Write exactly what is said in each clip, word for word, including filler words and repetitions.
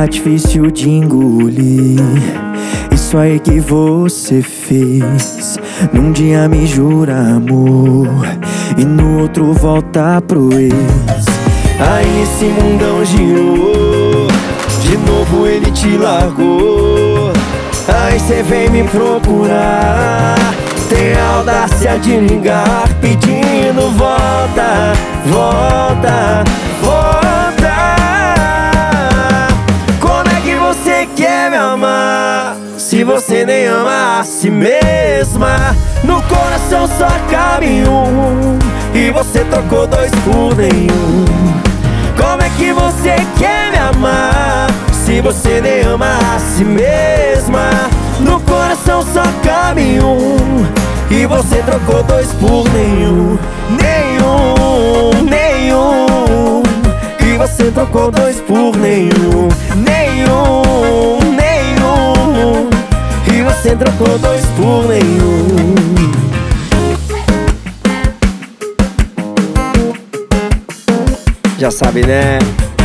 difícil de engolir isso aí que você fez. Num dia me jura amor e no outro volta pro ex. Aí esse mundão girou, de novo ele te largou. Aí cê vem me procurar, tem audácia de ligar, pedindo volta, volta, volta. Como é que você quer me amar se você nem ama a si mesma? No coração só cabe um e você trocou dois por nenhum. Como é que você quer me amar se você nem ama a si mesma? No coração só cabe um e você trocou dois por nenhum. Nenhum, nenhum. E você trocou dois por nenhum. Nenhum, nenhum. E você trocou dois por nenhum. Já sabe, né?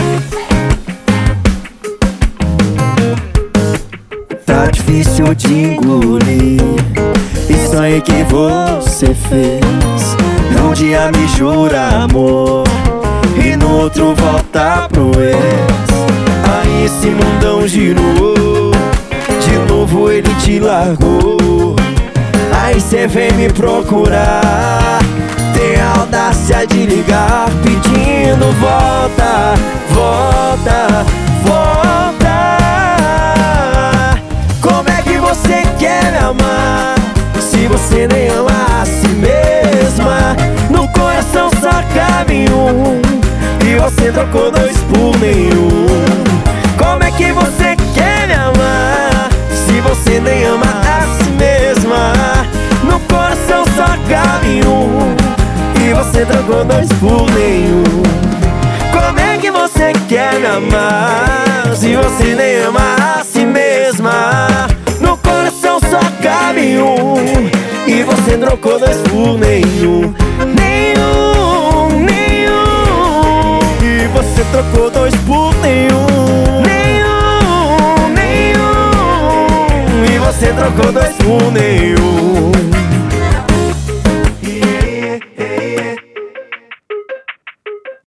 Tá difícil de engolir isso aí que você fez. Num dia me jura amor e no outro volta pro ex. Aí esse mundão girou, de novo ele te largou. Aí cê vem me procurar, tem audácia de ligar, pedindo volta, volta, volta. Como é que você quer me amar se você nem ama a si mesma? No coração só cabe um e você trocou dois por nenhum. Como é que você quer me amar se você nem ama a si mesma? No coração só cabe um e você trocou dois por nenhum. Como é que você quer me amar se você nem ama a si mesma? No coração só cabe um e você trocou dois por nenhum. Nenhum, nenhum. E você trocou dois por nenhum. Nenhum, nenhum. E você trocou dois por nenhum.